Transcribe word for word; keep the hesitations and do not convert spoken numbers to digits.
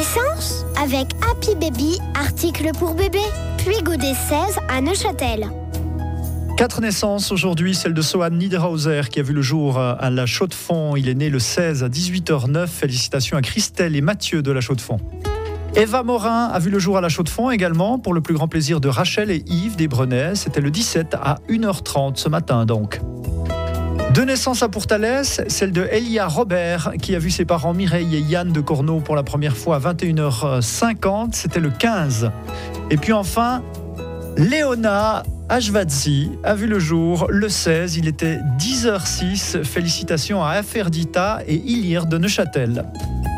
naissance avec Happy Baby, article pour bébé. Puis Godet seize à Neuchâtel. Quatre naissances aujourd'hui, celle de Sohan Niederhauser qui a vu le jour à La Chaux-de-Fonds. Il est né le seize à dix-huit heures neuf. Félicitations à Christelle et Mathieu de La Chaux-de-Fonds. Eva Morin a vu le jour à La Chaux-de-Fonds également, pour le plus grand plaisir de Rachel et Yves Desbrenais. C'était le dix-sept à une heure trente ce matin donc. Deux naissances à Pourtalès, celle de Elia Robert qui a vu ses parents Mireille et Yann de Corneau pour la première fois à vingt et une heures cinquante. C'était le quinze. Et puis enfin, Léona Ashvadzi a vu le jour le seize, il était dix heures six. Félicitations à Aferdita et Ilir de Neuchâtel.